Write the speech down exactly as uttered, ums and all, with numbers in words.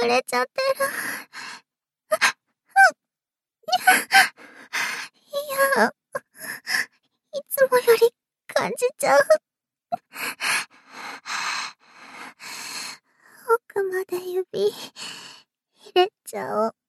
触れちゃってる。いや、いつもより感じちゃう。奥まで指入れちゃおう。